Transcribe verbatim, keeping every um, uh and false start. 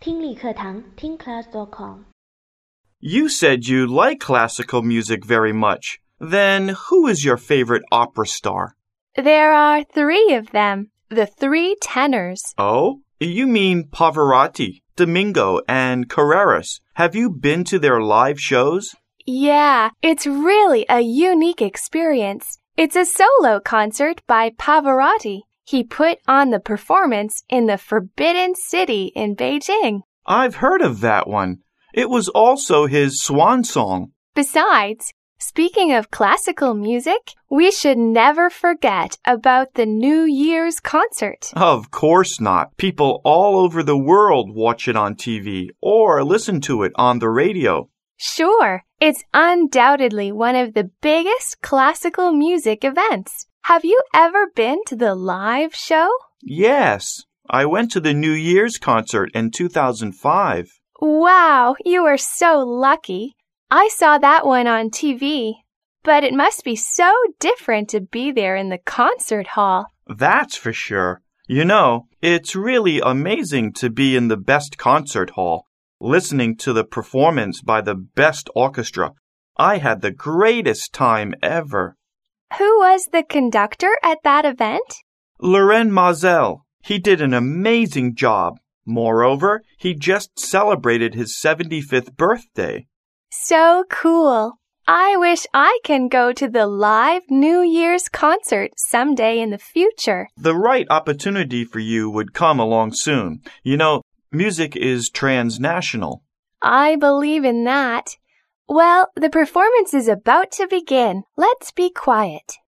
听力课堂听 class dot com。 You said you like classical music very much. Then who is your favorite opera star? There are three of them, the three tenors. Oh, you mean Pavarotti, Domingo, and Carreras. Have you been to their live shows? Yeah, it's really a unique experience. It's a solo concert by Pavarotti. He put on the performance in the Forbidden City in Beijing. I've heard of that one. It was also his swan song. Besides, speaking of classical music, we should never forget about the New Year's concert. Of course not. People all over the world watch it on T V or listen to it on the radio. Sure, it's undoubtedly one of the biggest classical music events. Have you ever been to the live show? Yes, I went to the New Year's concert in two thousand five. Wow, you are so lucky. I saw that one on T V, but it must be so different to be there in the concert hall. That's for sure. You know, it's really amazing to be in the best concert hall, listening to the performance by the best orchestra. I had the greatest time ever. Who was the conductor at that event? Laurent Mazel. He did an amazing job. Moreover, he just celebrated his seventy-fifth birthday. So cool. I wish I can go to the live New Year's concert someday in the future. The right opportunity for you would come along soon. You know, music is transnational. I believe in that. Well, the performance is about to begin. Let's be quiet.